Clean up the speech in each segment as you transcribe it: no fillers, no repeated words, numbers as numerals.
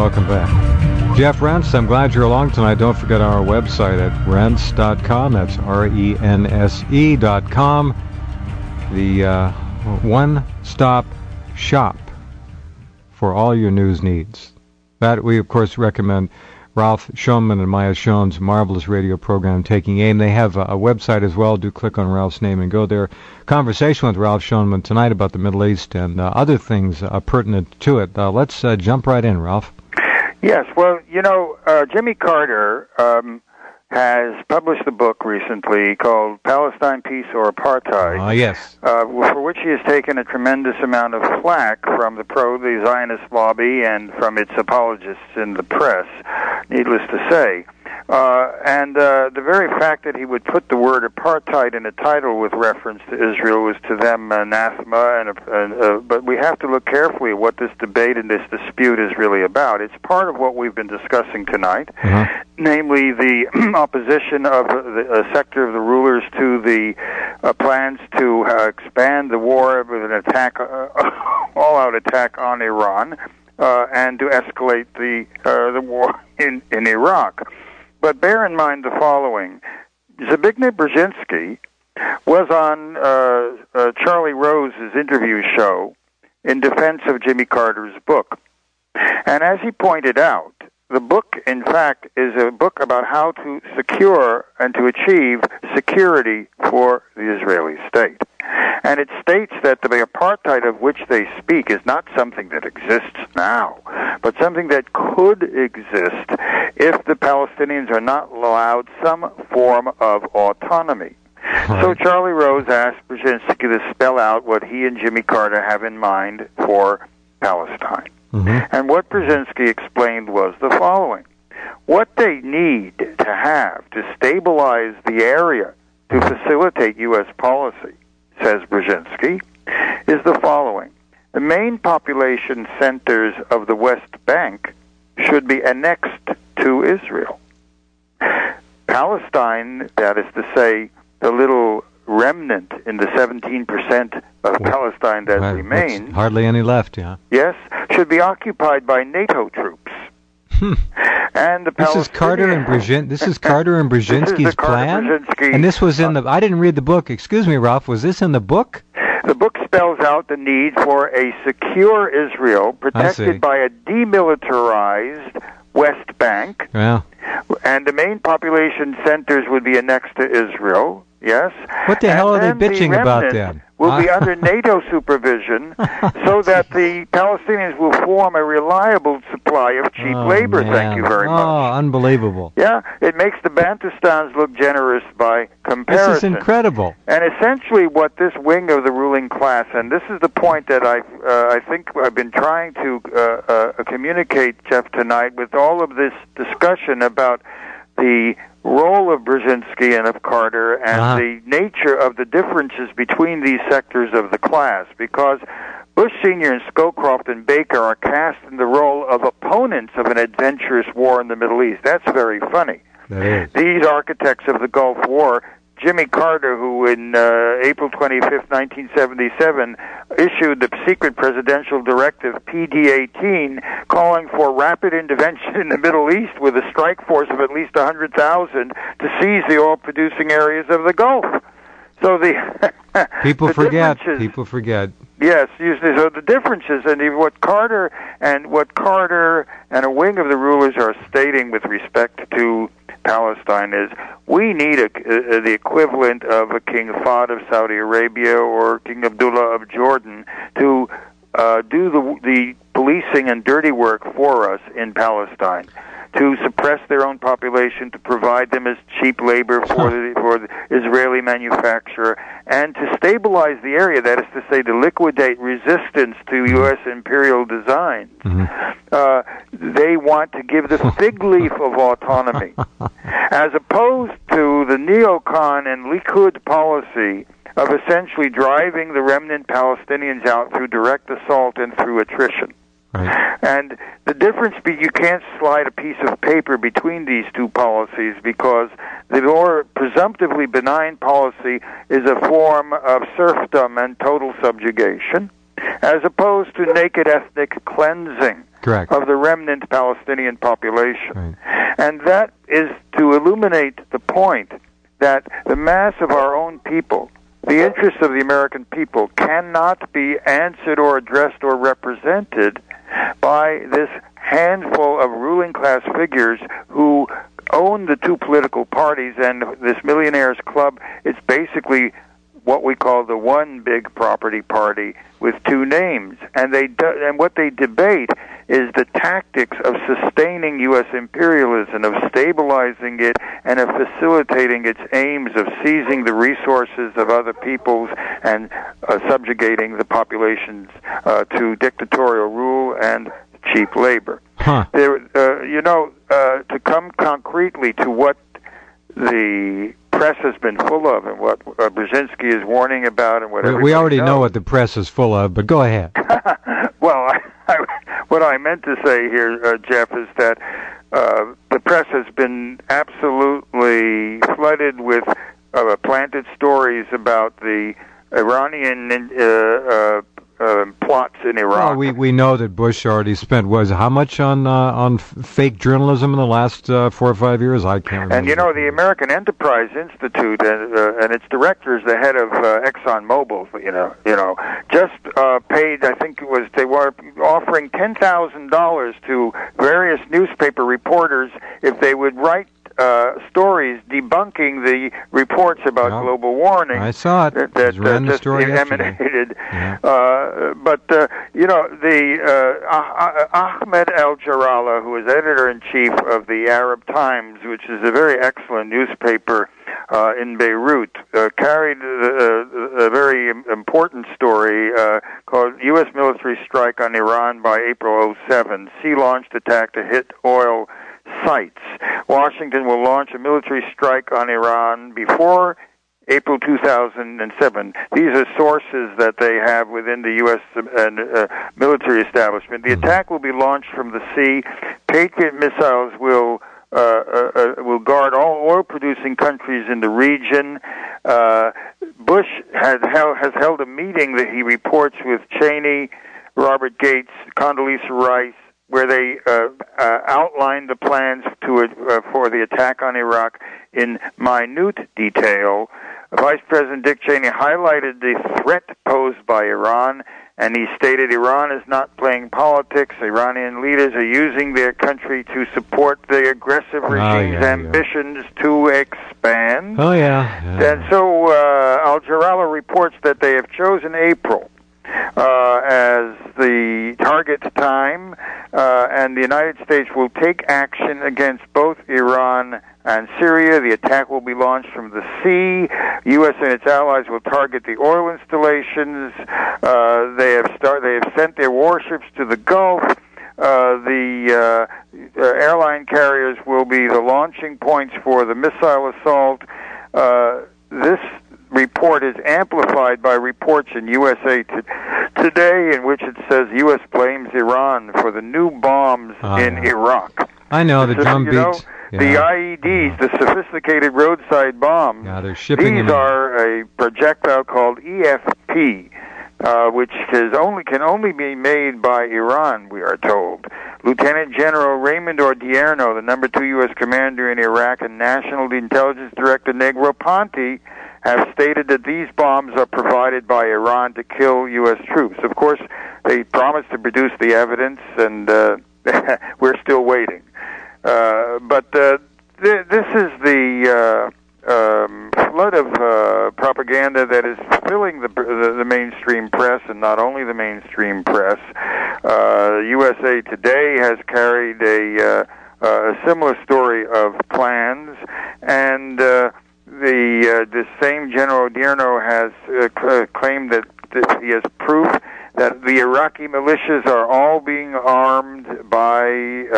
welcome back. Jeff Rense, I'm glad you're along tonight. Don't forget our website at rense.com. That's rense.com. The one-stop shop for all your news needs. That we, of course, recommend Ralph Schoenman and Maya Schoen's marvelous radio program, Taking Aim. They have a website as well. Do click on Ralph's name and go there. Conversation with Ralph Schoenman tonight about the Middle East and other things pertinent to it. Let's jump right in, Ralph. Yes, well, Jimmy Carter has published a book recently called Palestine, Peace or Apartheid. Yes. For which he has taken a tremendous amount of flack from the Zionist lobby and from its apologists in the press, needless to say. And the very fact that he would put the word apartheid in a title with reference to Israel was to them anathema. But we have to look carefully at what this debate and this dispute is really about. It's part of what we've been discussing tonight, namely the opposition of a sector of the rulers to the plans to expand the war with an attack, all-out attack on Iran, and to escalate the war in Iraq. But bear in mind the following. Zbigniew Brzezinski was on Charlie Rose's interview show in defense of Jimmy Carter's book. And as he pointed out, the book, in fact, is a book about how to secure and to achieve security for the Israeli state. And it states that the apartheid of which they speak is not something that exists now, but something that could exist if the Palestinians are not allowed some form of autonomy. So Charlie Rose asked Brzezinski to spell out what he and Jimmy Carter have in mind for Palestine. And what Brzezinski explained was the following. What they need to have to stabilize the area to facilitate U.S. policy, says Brzezinski, is the following. The main population centers of the West Bank should be annexed to Israel. Palestine, that is to say, the little remnant in the 17% of Palestine that remains, hardly any left, yeah. Yes, should be occupied by NATO troops. And the This is Carter and Brzezinski's plan? And this was in the... I didn't read the book. Excuse me, Ralph. Was this in the book? The book spells out the need for a secure Israel protected by a demilitarized West Bank. Yeah. And the main population centers would be annexed to Israel. Yes. What the hell are they bitching about then? Will be under NATO supervision so that the Palestinians will form a reliable supply of cheap labor. Man. Thank you very much. Oh, unbelievable. Yeah, it makes the Bantustans look generous by comparison. This is incredible. And essentially what this wing of the ruling class, and this is the point that I think I've been trying to communicate, Jeff, tonight with all of this discussion about the role of Brzezinski and of Carter and the nature of the differences between these sectors of the class, because Bush Sr. and Scowcroft and Baker are cast in the role of opponents of an adventurous war in the Middle East. That's very funny. That is. These architects of the Gulf War, Jimmy Carter, who in April 25th, 1977, issued the secret presidential directive PD-18 calling for rapid intervention in the Middle East with a strike force of at least 100,000 to seize the oil-producing areas of the Gulf. So People forget. Yes, usually. So the differences and what Carter and a wing of the rulers are stating with respect to Palestine is we need the equivalent of a King Fahd of Saudi Arabia or King Abdullah of Jordan to do the policing and dirty work for us in Palestine, to suppress their own population, to provide them as cheap labor for the Israeli manufacturer, and to stabilize the area, that is to say, to liquidate resistance to U.S. imperial designs. They want to give the fig leaf of autonomy, as opposed to the neocon and Likud policy of essentially driving the remnant Palestinians out through direct assault and through attrition. Right. And the difference you can't slide a piece of paper between these two policies, because the more presumptively benign policy is a form of serfdom and total subjugation, as opposed to naked ethnic cleansing. Correct. of the remnant Palestinian population. Right. And that is to illuminate the point that the mass of our own people, the interests of the American people, cannot be answered or addressed or represented by this handful of ruling class figures who own the two political parties and this millionaires club. It's basically what we call the one big property party with two names, and what they debate is the tactics of sustaining U.S. imperialism, of stabilizing it, and of facilitating its aims of seizing the resources of other peoples and subjugating the populations to dictatorial rule and cheap labor. To come concretely to what the press has been full of and what Brzezinski is warning about and what we already knows. know what the press is full of, but go ahead. Well, what I meant to say here, Jeff, is that the press has been absolutely flooded with planted stories about the Iranian plots in Iraq. Well, we know that Bush already spent how much on fake journalism in the last 4 or 5 years? I can't remember. And the American Enterprise Institute and its directors, the head of ExxonMobil, just paid. I think it was they were offering $10,000 to various newspaper reporters if they would write stories debunking the reports about global warming. I saw it. That just emanated. Yeah. Ahmed Al-Jarallah, who is editor-in-chief of the Arab Times, which is a very excellent newspaper in Beirut, carried a very important story called U.S. Military Strike on Iran by April 2007. Sea-launched attack to hit oil sites. Washington will launch a military strike on Iran before April 2007. These are sources that they have within the U.S. Military establishment. The attack will be launched from the sea. Patriot missiles will guard all oil-producing countries in the region. Bush has held a meeting that he reports with Cheney, Robert Gates, Condoleezza Rice, where they outlined the plans for the attack on Iraq in minute detail. Vice President Dick Cheney highlighted the threat posed by Iran, and he stated Iran is not playing politics. Iranian leaders are using their country to support the aggressive regime's ambitions to expand. And so Al-Jarallah reports that they have chosen April as the target time, and the United States will take action against both Iran and Syria. The attack will be launched from the sea. U.S. and its allies will target the oil installations. They have sent their warships to the Gulf. The airline carriers will be the launching points for the missile assault. This report is amplified by reports in USA Today in which it says U.S. blames Iran for the new bombs in Iraq. I know, the drumbeats. The IEDs, the sophisticated roadside bombs, they're shipping these are a projectile called EFP, which can only be made by Iran, we are told. Lieutenant General Raymond Odierno, the number 2 U.S. commander in Iraq, and National Intelligence Director Negroponte have stated that these bombs are provided by Iran to kill U.S. troops. Of course, they promised to produce the evidence, and we're still waiting. But this is the flood of propaganda that is filling the mainstream press, and not only the mainstream press. USA Today has carried a similar story of plans, and the same General Odierno has claimed that he has proof that the Iraqi militias are all being armed by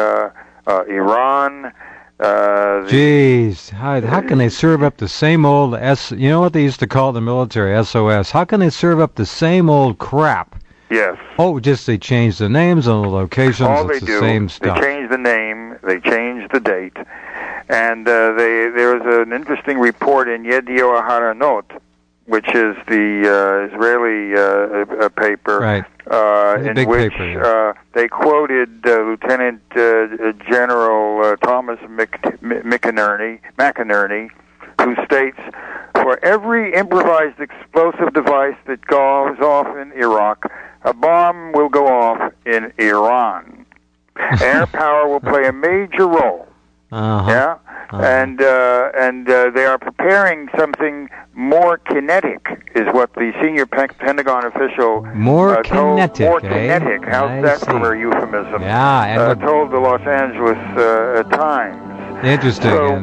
Iran. Jeez, how can they serve up the same old you know what they used to call the military, SOS? How can they serve up the same old crap? Yes. Oh, just they change the names and the locations. All it's they the do, same stuff. They change the name, they change the date, and there was an interesting report in Yedioth Ahronoth, which is the Israeli paper, right. in which they quoted Lieutenant General Thomas McInerney, who states, "For every improvised explosive device that goes off in Iraq, a bomb will go off in Iran. Air power will play a major role." Yeah, and they are preparing something more kinetic, is what the senior Pentagon official told. More kinetic. How's that for a euphemism? Yeah, told the Los Angeles Times. Interesting. So,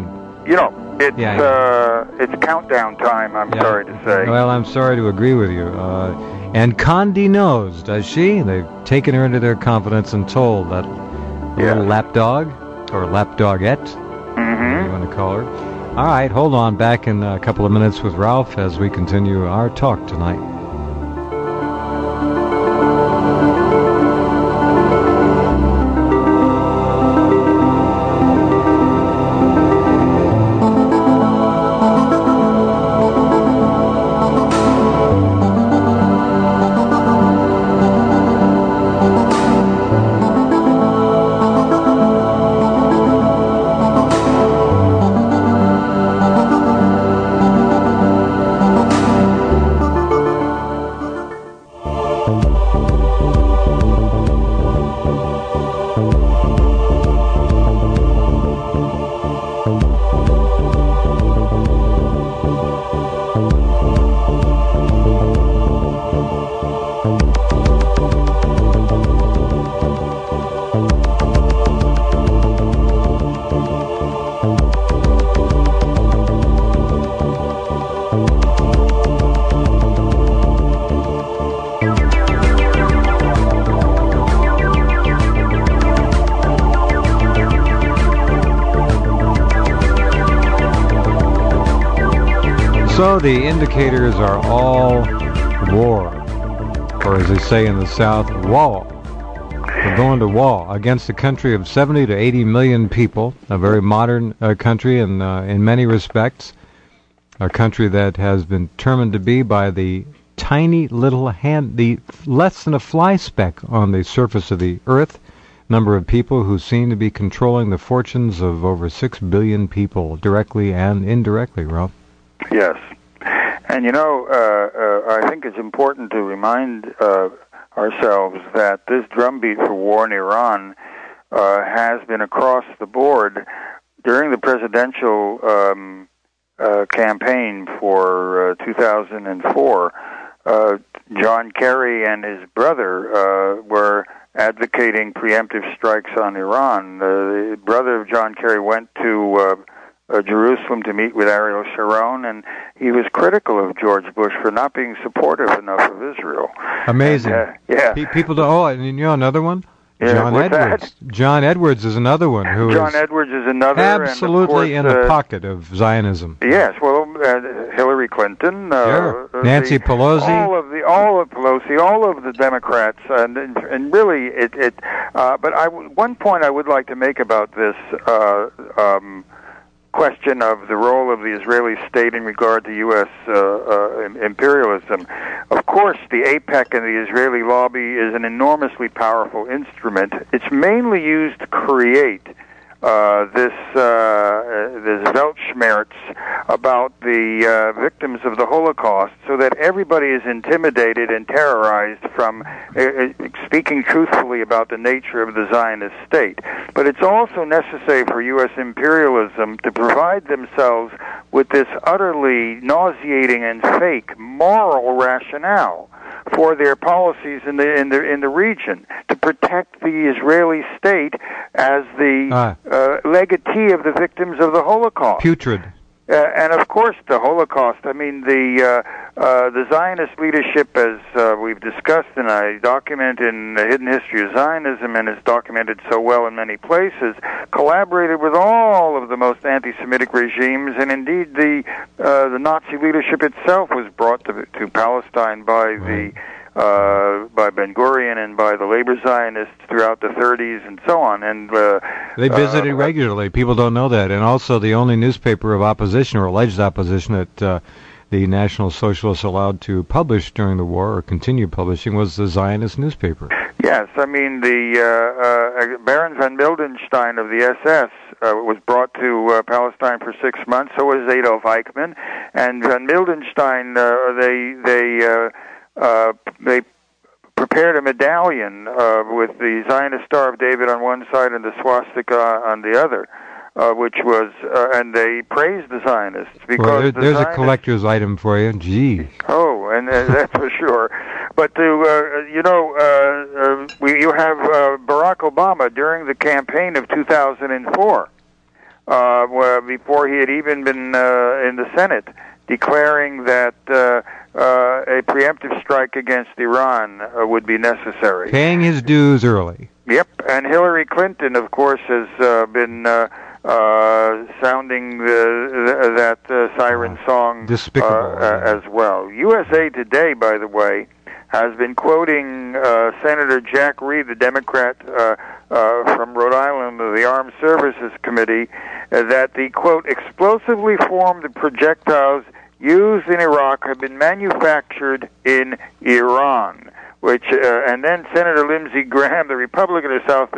it's countdown time. I'm sorry to say. Well, I'm sorry to agree with you. And Condi knows, does she? They've taken her into their confidence and told that little lapdog. Or lapdogette, whatever you want to call her. All right, hold on. Back in a couple of minutes with Ralph as we continue our talk tonight. So the indicators are all war, or as they say in the South, wall. We're going to wall against a country of 70 to 80 million people, a very modern country in many respects, a country that has been determined to be by the tiny little the less than a fly speck on the surface of the earth, number of people who seem to be controlling the fortunes of over 6 billion people, directly and indirectly, Ralph. Yes. And, I think it's important to remind ourselves that this drumbeat for war in Iran has been across the board during the presidential campaign for 2004. John Kerry and his brother were advocating preemptive strikes on Iran. The brother of John Kerry went to Jerusalem to meet with Ariel Sharon, and he was critical of George Bush for not being supportive enough of Israel. Amazing. And, people don't. Oh, and you know another one? Yeah, John Edwards. That? John Edwards is another one who John Edwards is another. Absolutely and of course, in the pocket of Zionism. Yes, well, Hillary Clinton, Nancy Pelosi, all of Pelosi, all of the Democrats, and really, but one point I would like to make about this question of the role of the Israeli state in regard to U.S. imperialism. Of course, the AIPAC and the Israeli lobby is an enormously powerful instrument. It's mainly used to create this Weltschmerz about the victims of the Holocaust, so that everybody is intimidated and terrorized from speaking truthfully about the nature of the Zionist state. But it's also necessary for U.S. imperialism to provide themselves with this utterly nauseating and fake moral rationale for their policies in the region, to protect the Israeli state as the legatee of the victims of the Holocaust. Putrid. And of course, the Holocaust. I mean, the Zionist leadership, as we've discussed, and I document in the Hidden History of Zionism, and is documented so well in many places, collaborated with all of the most anti-Semitic regimes, and indeed the Nazi leadership itself was brought to Palestine by by Ben-Gurion and by the labor Zionists throughout the 30s and so on. And they visited regularly. People don't know that. And also the only newspaper of opposition or alleged opposition that the National Socialists allowed to publish during the war, or continue publishing, was the Zionist newspaper. Yes, I mean, the Baron von Mildenstein of the SS was brought to Palestine for 6 months. So was Adolf Eichmann, and von Mildenstein. They prepared a medallion with the Zionist Star of David on one side and the swastika on the other, which was, and they praised the Zionists because well, there's a collector's item for you. Gee. Oh, and that's for sure. But you have Barack Obama during the campaign of 2004, before he had even been in the Senate, declaring that a preemptive strike against Iran would be necessary. Paying his dues early. Yep, and Hillary Clinton, of course, has been sounding that siren song as well. USA Today, by the way, has been quoting Senator Jack Reed, the Democrat from Rhode Island of the Armed Services Committee, that the, quote, explosively formed projectiles used in Iraq have been manufactured in Iran, which, and then Senator Lindsey Graham, the Republican of South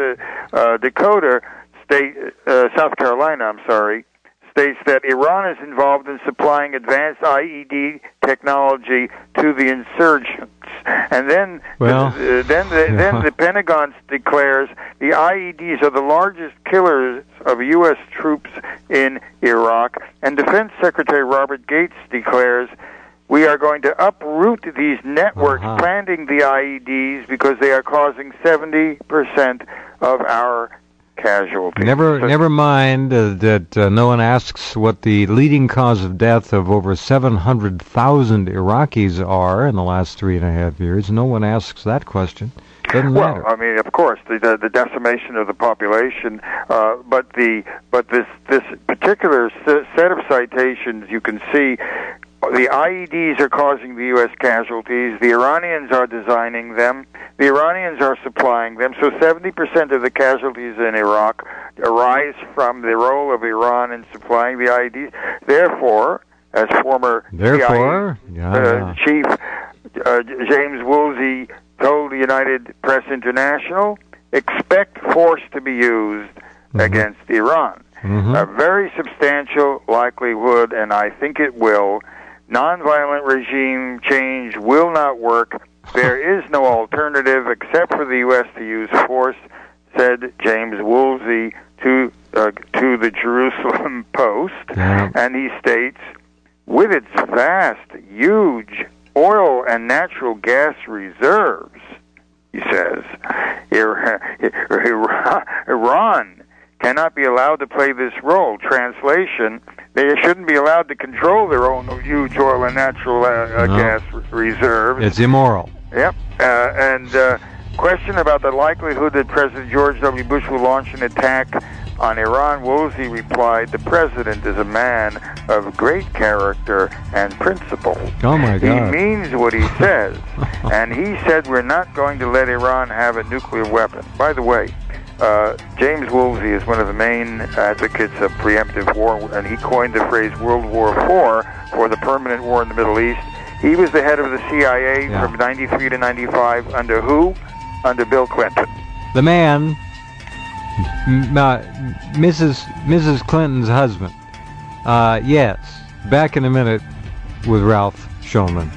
Carolina, states that Iran is involved in supplying advanced IED technology to the insurgents. And then, then the Pentagon declares the IEDs are the largest killers of U.S. troops in Iraq. And Defense Secretary Robert Gates declares, we are going to uproot these networks planting the IEDs because they are causing 70% of our casualties. Never mind that no one asks what the leading cause of death of over 700,000 Iraqis are in the last 3.5 years. No one asks that question. Doesn't matter. Well, I mean, of course, the decimation of the population, but this particular set of citations, you can see the IEDs are causing the U.S. casualties. The Iranians are designing them. The Iranians are supplying them. So 70% of the casualties in Iraq arise from the role of Iran in supplying the IEDs. Therefore, as former CIA chief James Woolsey told the United Press International, expect force to be used against Iran. A very substantial likelihood, and I think it will. Nonviolent regime change will not work. There is no alternative except for the U.S. to use force, said James Woolsey to the Jerusalem Post. And he states, with its vast, huge oil and natural gas reserves, he says, Iran cannot be allowed to play this role. Translation, they shouldn't be allowed to control their own huge oil and natural gas reserves. It's immoral. Yep. And question about the likelihood that President George W. Bush will launch an attack on Iran, Woolsey replied, the president is a man of great character and principle. Oh, my God. He means what he says. And he said we're not going to let Iran have a nuclear weapon. By the way, James Woolsey is one of the main advocates of preemptive war, and he coined the phrase World War IV for the permanent war in the Middle East. He was the head of the CIA from 93 to 95 under who? Under Bill Clinton. The man, Mrs. Clinton's husband. Yes. Back in a minute with Ralph Shulman.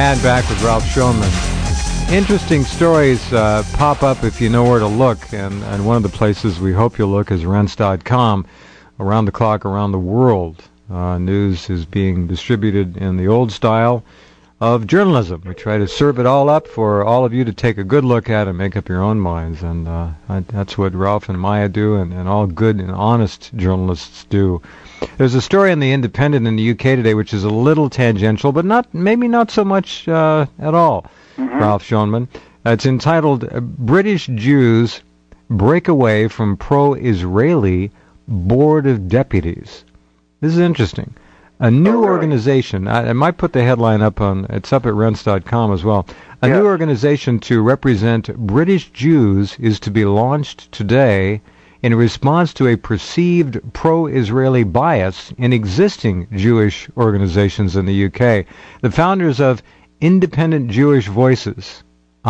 And back with Ralph Schoenman. Interesting stories pop up if you know where to look, and one of the places we hope you'll look is rense.com. Around the clock, around the world, news is being distributed in the old style of journalism. We try to serve it all up for all of you to take a good look at and make up your own minds, and that's what Ralph and Maya do, and all good and honest journalists do. There's a story in The Independent in the UK today which is a little tangential, but maybe not so much at all, Ralph Schoenman. It's entitled, British Jews Break Away from Pro-Israeli Board of Deputies. This is interesting. A new organization, I might put the headline up it's up at rense.com as well. A new organization to represent British Jews is to be launched today in response to a perceived pro-Israeli bias in existing Jewish organizations in the UK. The founders of Independent Jewish Voices,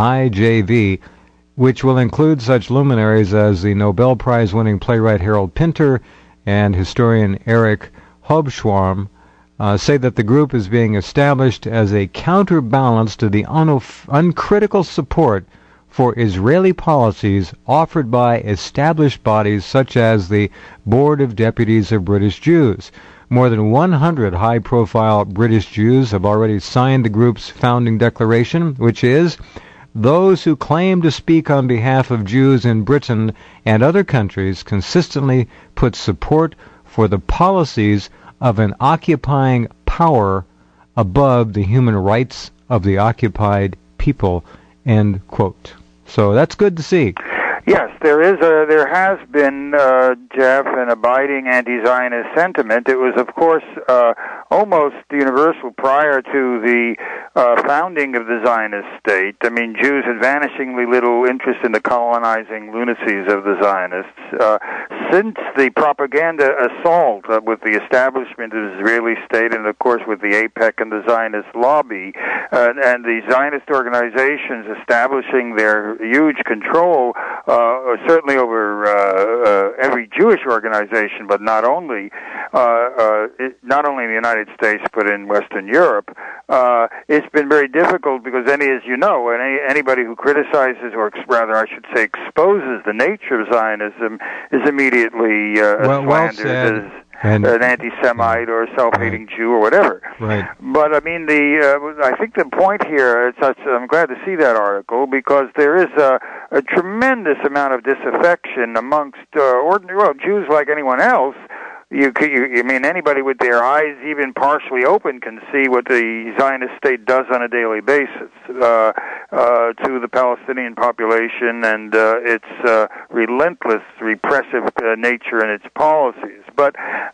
IJV, which will include such luminaries as the Nobel Prize-winning playwright Harold Pinter and historian Eric Hobsbawm, say that the group is being established as a counterbalance to the uncritical support for Israeli policies offered by established bodies such as the Board of Deputies of British Jews. More than 100 high-profile British Jews have already signed the group's founding declaration, which is, those who claim to speak on behalf of Jews in Britain and other countries consistently put support for the policies of an occupying power above the human rights of the occupied people, end quote. So that's good to see. Yes, there has been, Jeff, an abiding anti-Zionist sentiment. It was, of course, almost universal prior to the founding of the Zionist state. I mean, Jews had vanishingly little interest in the colonizing lunacies of the Zionists. Since the propaganda assault with the establishment of the Israeli state, and of course with the AIPAC and the Zionist lobby, and the Zionist organizations establishing their huge control, certainly over every Jewish organization, but not only in the United States, but in Western Europe, it's been very difficult because anybody who criticizes, or rather I should say exposes the nature of Zionism is immediately slandered as an anti-Semite or a self-hating Jew or whatever. Right. But I mean, I think the point here, I'm glad to see that article because there is a tremendous amount of disaffection amongst Jews like anyone else. I mean, anybody with their eyes even partially open can see what the Zionist state does on a daily basis to the Palestinian population and its relentless repressive nature and its policies. But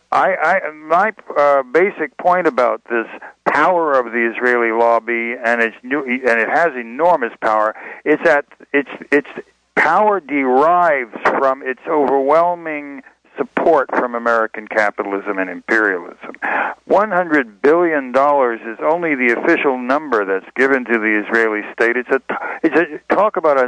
my basic point about this power of the Israeli lobby, and it has enormous power, is that its power derives from its overwhelming support from American capitalism and imperialism. $100 billion is only the official number that's given to the Israeli state. It's talk about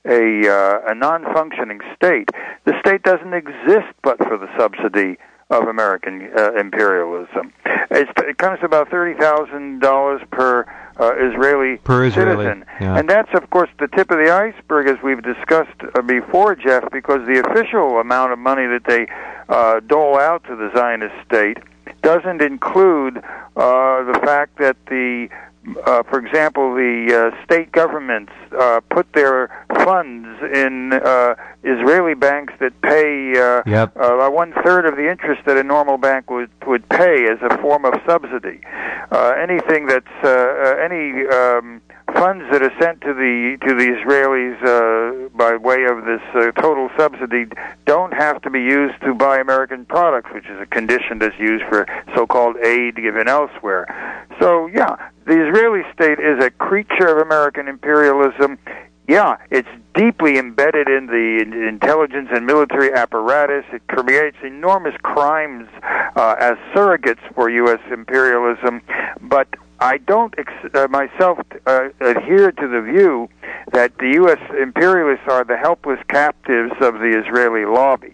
a non-functioning state. The state doesn't exist but for the subsidy of American imperialism. It comes to about $30,000 per Israeli citizen. Yeah. And that's, of course, the tip of the iceberg, as we've discussed before, Jeff, because the official amount of money that they dole out to the Zionist state doesn't include the fact that for example, the state governments put their funds in Israeli banks that pay 1/3 of the interest that a normal bank would pay as a form of subsidy. Anything that's any funds that are sent to the Israelis by way of this total subsidy don't have to be used to buy American products, which is a condition that's used for so-called aid given elsewhere. So, the Israeli state is a creature of American imperialism. Yeah, it's deeply embedded in the intelligence and military apparatus. It creates enormous crimes as surrogates for U.S. imperialism. But I don't myself adhere to the view that the U.S. imperialists are the helpless captives of the Israeli lobby.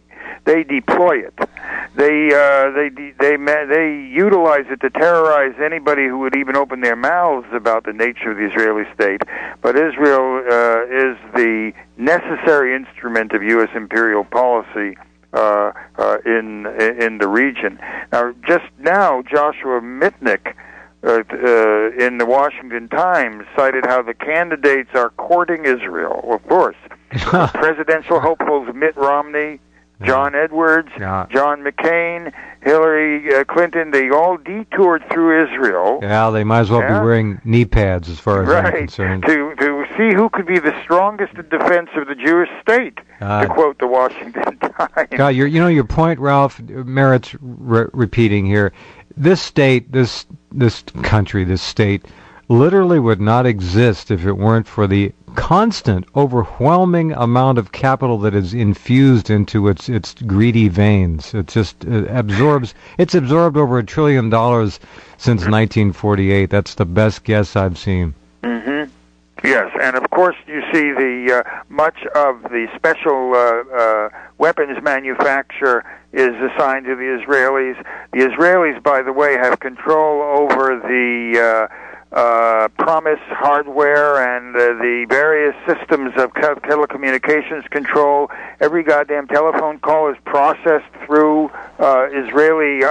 they deploy it. They utilize it to terrorize anybody who would even open their mouths about the nature of the Israeli state. But Israel is the necessary instrument of U.S. imperial policy in the region. Now, just now, Joshua Mitnick in the Washington Times cited how the candidates are courting Israel. Of course, presidential hopefuls Mitt Romney, John Edwards, John McCain, Hillary Clinton, they all detoured through Israel. Yeah, they might as well be wearing knee pads as far as I'm concerned. To see who could be the strongest in defense of the Jewish state, to quote the Washington Times. God, your point, Ralph, merits repeating here. This state, this country, this state, literally would not exist if it weren't for the constant, overwhelming amount of capital that is infused into its greedy veins. It just absorbed over $1 trillion since 1948. That's the best guess I've seen. Mm-hmm. Yes, and of course you see the much of the special weapons manufacture is assigned to the Israelis. The Israelis, by the way, have control over the Promise hardware and the various systems of telecommunications control. Every goddamn telephone call is processed through Israeli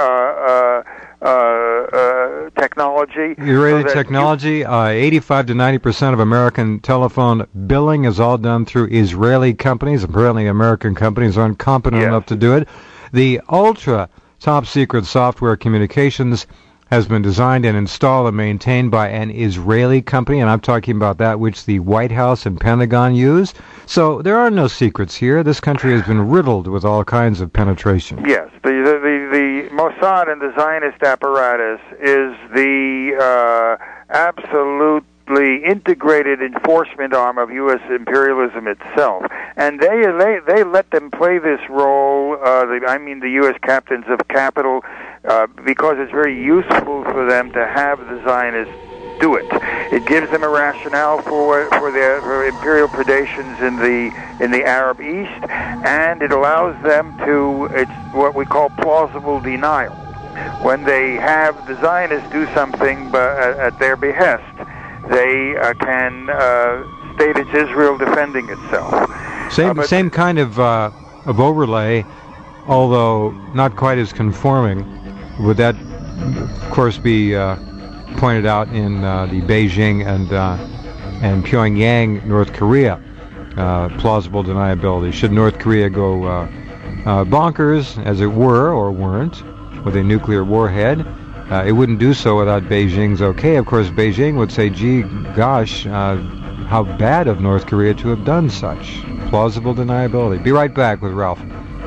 technology. Israeli technology. 85 to 90% of American telephone billing is all done through Israeli companies. Apparently, American companies aren't competent enough to do it. The ultra top secret software communications has been designed and installed and maintained by an Israeli company, and I'm talking about that which the White House and Pentagon use. So there are no secrets here. This country has been riddled with all kinds of penetration. Yes, the Mossad and the Zionist apparatus is the absolutely integrated enforcement arm of U.S. imperialism itself, and they let them play this role. The U.S. captains of capital. Because it's very useful for them to have the Zionists do it. It gives them a rationale for their imperial predations in the Arab East, and it allows them to, it's what we call plausible denial. When they have the Zionists do something at their behest, they can state it's Israel defending itself. Same kind of overlay, although not quite as conforming. Would that, of course, be pointed out in the Beijing and Pyongyang, North Korea, plausible deniability? Should North Korea go bonkers, as it were, or weren't, with a nuclear warhead, it wouldn't do so without Beijing's okay. Of course, Beijing would say, gee, gosh, how bad of North Korea to have done such. Plausible deniability. Be right back with Ralph.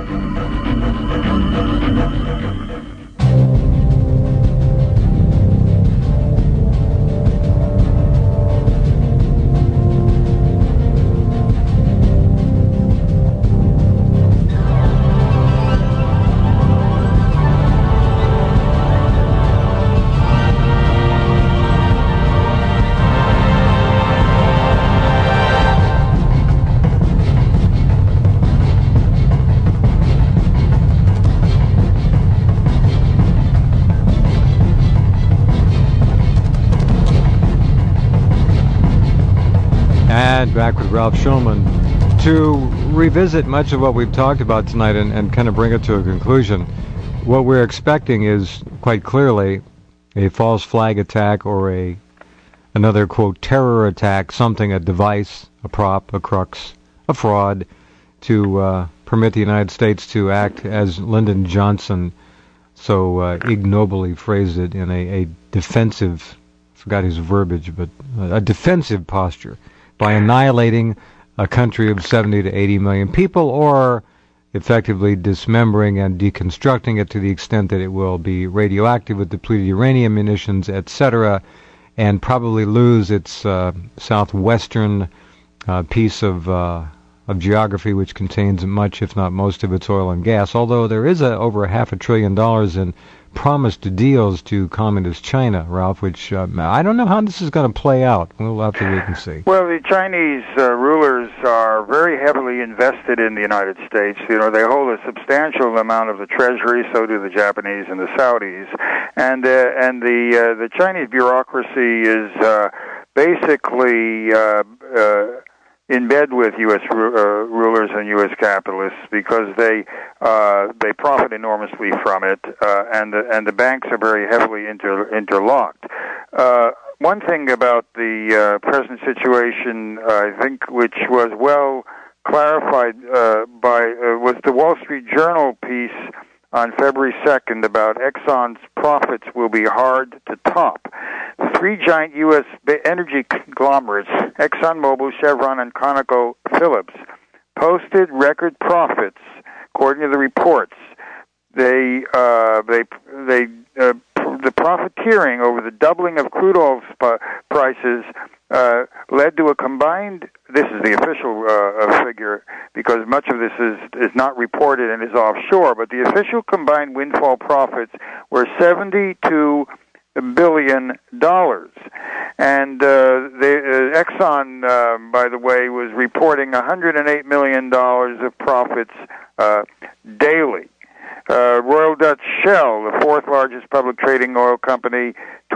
Back with Ralph Shulman to revisit much of what we've talked about tonight and kind of bring it to a conclusion. What we're expecting is quite clearly a false flag attack or another, quote, terror attack, something, a device, a prop, a crux, a fraud to permit the United States to act as Lyndon Johnson so ignobly phrased it in a defensive, I forgot his verbiage, but a defensive posture, by annihilating a country of 70 to 80 million people, or effectively dismembering and deconstructing it to the extent that it will be radioactive with depleted uranium munitions, etc., and probably lose its southwestern piece of geography, which contains much, if not most, of its oil and gas. Although there is over $500 billion in promised deals to communist China, Ralph, which I don't know how this is going to play out. We'll have to wait and see. Well, the Chinese rulers are very heavily invested in the United States. You know, they hold a substantial amount of the treasury. So do the Japanese and the Saudis, and the Chinese bureaucracy is basically in bed with U.S. Rulers and U.S. capitalists because they profit enormously from it, and the banks are very heavily interlocked. One thing about the present situation, I think, which was well clarified was the Wall Street Journal piece on February 2nd about Exxon's profits will be hard to top. The three giant U.S. energy conglomerates, ExxonMobil, Chevron, and ConocoPhillips, posted record profits, according to the reports. The profiteering over the doubling of crude oil prices led to a combined, this is the official figure because much of this is not reported and is offshore, but the official combined windfall profits were $72 billion. And Exxon, by the way, was reporting $108 million of profits daily. Royal Dutch Shell, the fourth largest public trading oil company,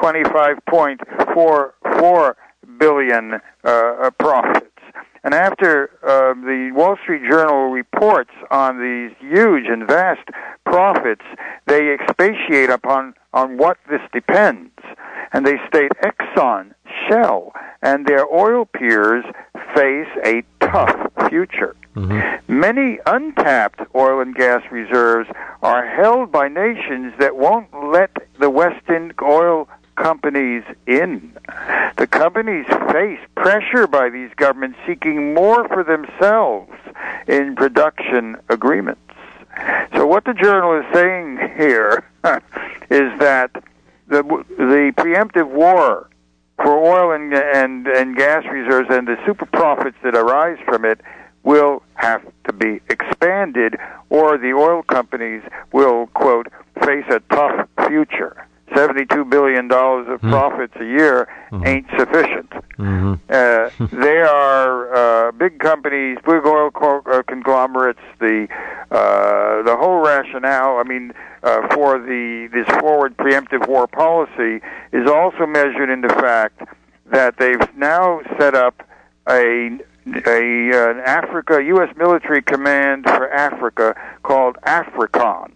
$25.44 billion profits. And after the Wall Street Journal reports on these huge and vast profits, they expatiate on what this depends. And they state Exxon, Shell, and their oil peers face a tough future. Mm-hmm. Many untapped oil and gas reserves are held by nations that won't let the Western oil companies in. The companies face pressure by these governments seeking more for themselves in production agreements. So what the journal is saying here is that the preemptive war for oil and gas reserves and the super profits that arise from it will have to be expanded, or the oil companies will, quote, face a tough future. $72 billion of profits a year ain't sufficient. They are big companies, big oil conglomerates. The whole rationale, for this forward preemptive war policy is also measured in the fact that they've now set up an Africa U.S. military command for Africa called AFRICOM.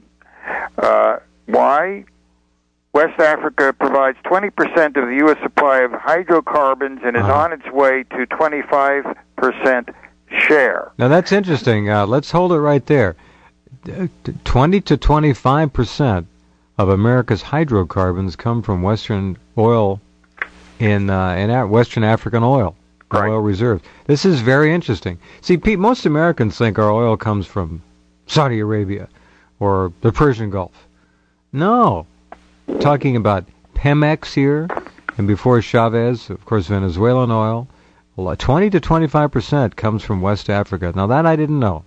Why? West Africa provides 20% of the U.S. supply of hydrocarbons and is on its way to 25% share. Now that's interesting. Let's hold it right there. 20 to 25% of America's hydrocarbons come from Western oil in Western African oil. Right. Oil reserves. This is very interesting. See, Pete, most Americans think our oil comes from Saudi Arabia or the Persian Gulf. No. Talking about Pemex here, and before Chavez, of course, Venezuelan oil. 20 to 25% comes from West Africa. Now that I didn't know.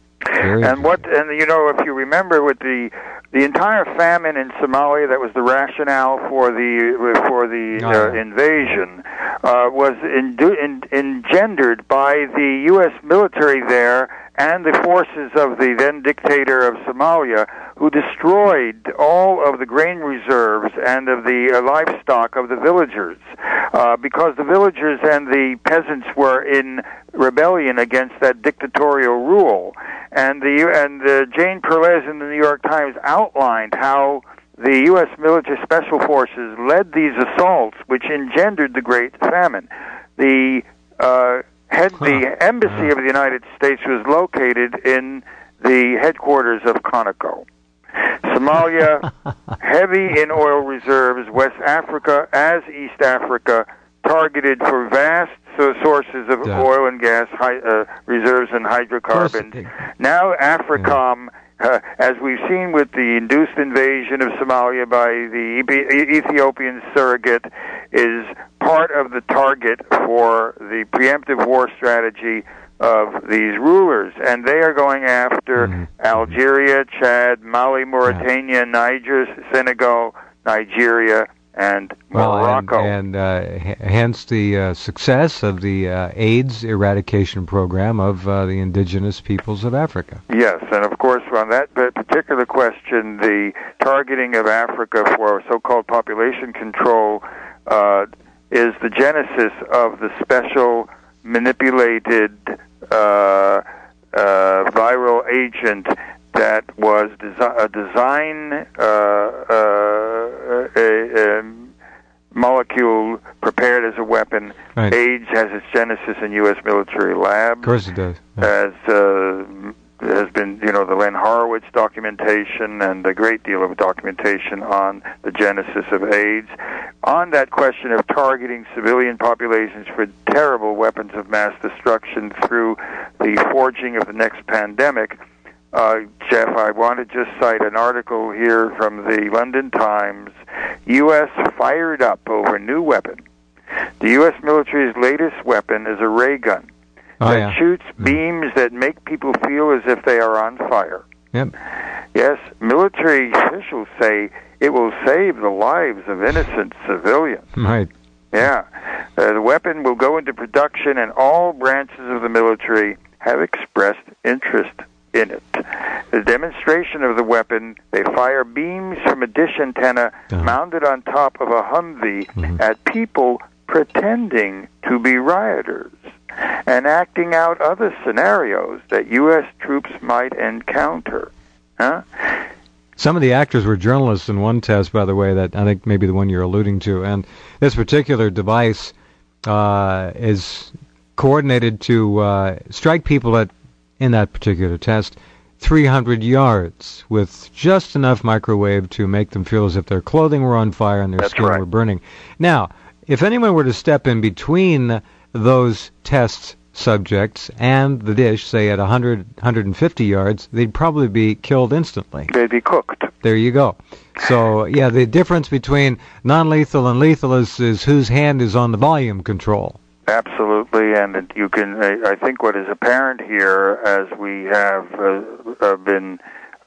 If you remember with the entire famine in Somalia, that was the rationale for the invasion, was engendered by the U.S. military there and the forces of the then dictator of Somalia, who destroyed all of the grain reserves and of the livestock of the villagers, because the villagers and the peasants were in rebellion against that dictatorial rule. And Jane Perlez in the New York Times outlined how the U.S. military special forces led these assaults, which engendered the Great Famine. The embassy of the United States was located in the headquarters of Conoco. Somalia, heavy in oil reserves. West Africa, as East Africa, targeted for vast sources of oil and gas reserves and hydrocarbons. Now AFRICOM, as we've seen with the induced invasion of Somalia by the Ethiopian surrogate, is part of the target for the preemptive war strategy of these rulers. And they are going after Algeria, Chad, Mali, Mauritania, Niger, Senegal, Nigeria, and Morocco. And hence the success of the AIDS eradication program of the indigenous peoples of Africa. Yes, and of course on that particular question, the targeting of Africa for so-called population control is the genesis of the special manipulated viral agent that was a molecule prepared as a weapon. Right. AIDS has its genesis in U.S. military labs. Of course it does. As has been, the Len Horowitz documentation and a great deal of documentation on the genesis of AIDS. On that question of targeting civilian populations for terrible weapons of mass destruction through the forging of the next pandemic, Jeff, I want to just cite an article here from the London Times. U.S. fired up over new weapon. The U.S. military's latest weapon is a ray gun that shoots beams that make people feel as if they are on fire. Yep. Yes, military officials say it will save the lives of innocent civilians. Right. Yeah. The weapon will go into production, and all branches of the military have expressed interest in it. The demonstration of the weapon, they fire beams from a dish antenna mounted on top of a Humvee at people pretending to be rioters and acting out other scenarios that U.S. troops might encounter. Some of the actors were journalists in one test, by the way, that I think maybe the one you're alluding to. And this particular device is coordinated to strike people in that particular test 300 yards with just enough microwave to make them feel as if their clothing were on fire and their skin were burning. Now, if anyone were to step in between those test subjects and the dish, say at 100, 150 yards, they'd probably be killed instantly. They'd be cooked. There you go. So, yeah, the difference between non-lethal and lethal is whose hand is on the volume control. Absolutely, and you can. I think what is apparent here, as we have been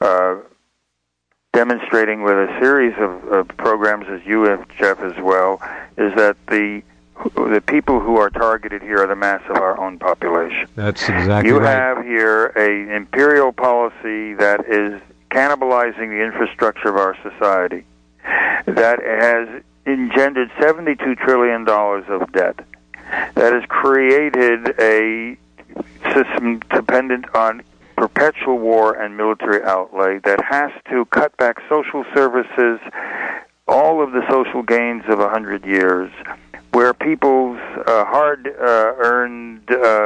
demonstrating with a series of programs, as you have, Jeff, as well, is that the people who are targeted here are the mass of our own population. That's exactly right. You have here an imperial policy that is cannibalizing the infrastructure of our society, that has engendered $72 trillion of debt, that has created a system dependent on perpetual war and military outlay, that has to cut back social services, all of the social gains of 100 years, where people's hard-earned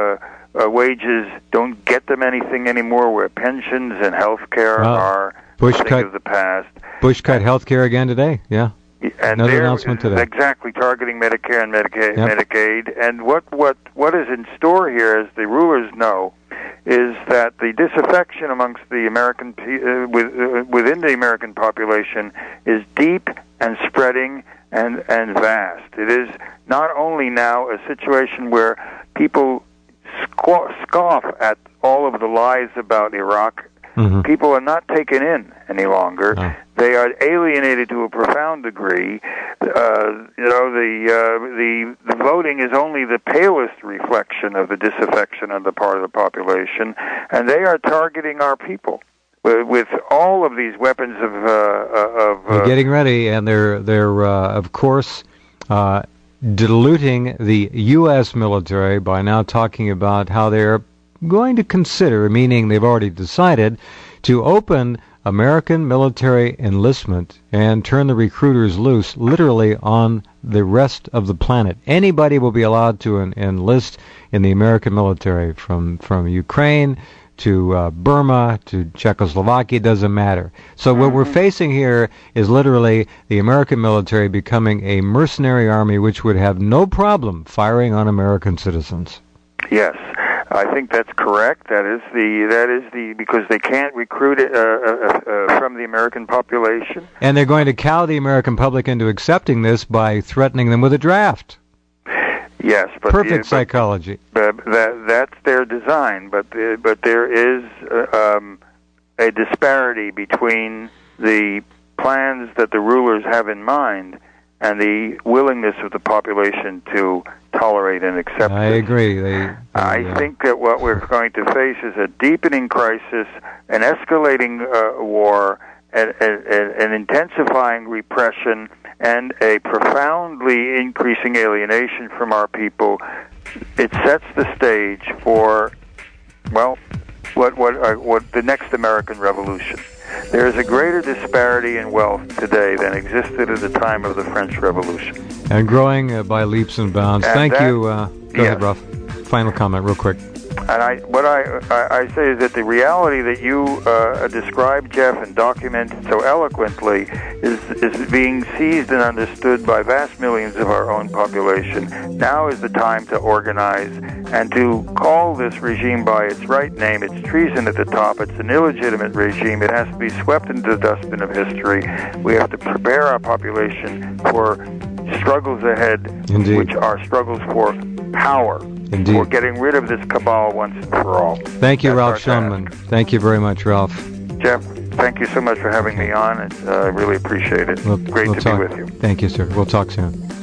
wages don't get them anything anymore, where pensions and health care are a thing of the past. Bush cut health care again today, yeah. And another announcement today. Exactly, targeting Medicare and Medicaid. And what is in store here, as the rulers know, is that the disaffection amongst the American within the American population is deep and spreading and vast. It is not only now a situation where people scoff at all of the lies about Iraq. People are not taken in any longer. No. They are alienated to a profound degree. The voting is only the palest reflection of the disaffection on the part of the population, and they are targeting our people with all of these weapons of. They're getting ready, and they're of course diluting the U.S. military by now talking about how they're going to consider, meaning they've already decided, to open American military enlistment and turn the recruiters loose literally on the rest of the planet. Anybody will be allowed to enlist in the American military, from Ukraine to Burma to Czechoslovakia, doesn't matter. So what we're facing here is literally the American military becoming a mercenary army which would have no problem firing on American citizens. Yes. I think that's correct. That is the because they can't recruit from the American population, and they're going to cow the American public into accepting this by threatening them with a draft. Yes, but perfect psychology. That's their design. But there is a disparity between the plans that the rulers have in mind and the willingness of the population to tolerate and accept I it. agree. I think that what we're going to face is a deepening crisis, an escalating war, an intensifying repression, and a profoundly increasing alienation from our people. It sets the stage for, well, what the next American Revolution. There is a greater disparity in wealth today than existed at the time of the French Revolution. And growing by leaps and bounds. And Thank that, you. Go ahead, Ralph. Final comment, real quick. And what I say is that the reality that you describe, Jeff, and document so eloquently is being seized and understood by vast millions of our own population. Now is the time to organize and to call this regime by its right name. It's treason at the top. It's an illegitimate regime. It has to be swept into the dustbin of history. We have to prepare our population for struggles ahead, Indeed. which are struggles for power. Indeed. For getting rid of this cabal once and for all. Thank you, That's Ralph our task. Schoenman. Thank you very much, Ralph. Jeff, thank you so much for having me on. I really appreciate it. Great to be with you. Thank you, sir. We'll talk soon.